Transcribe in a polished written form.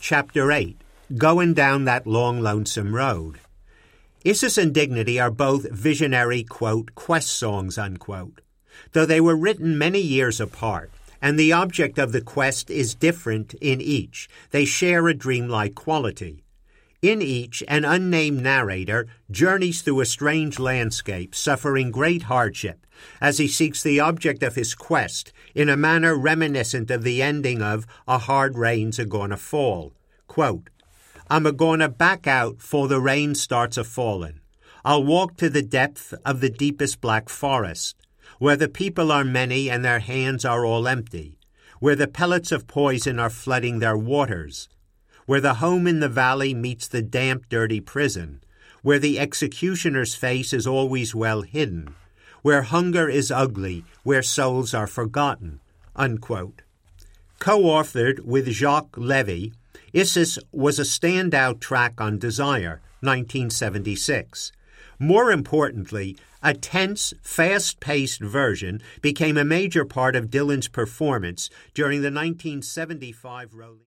Chapter 8, Going Down That Long Lonesome Road. Isis and Dignity are both visionary, quote, quest songs, unquote. Though they were written many years apart, and the object of the quest is different in each, they share a dreamlike quality. In each, an unnamed narrator journeys through a strange landscape, suffering great hardship, as he seeks the object of his quest in a manner reminiscent of the ending of A Hard Rain's A-Gonna Fall. Quote, I'm a-gonna back out 'fore the rain starts a-fallin'. I'll walk to the depth of the deepest black forest, where the people are many and their hands are all empty, where the pellets of poison are flooding their waters, where the home in the valley meets the damp, dirty prison, where the executioner's face is always well hidden, where hunger is ugly, where souls are forgotten, unquote. Co-authored with Jacques Levy, Isis was a standout track on Desire, 1976. More importantly, a tense, fast-paced version became a major part of Dylan's performance during the 1975 Rolling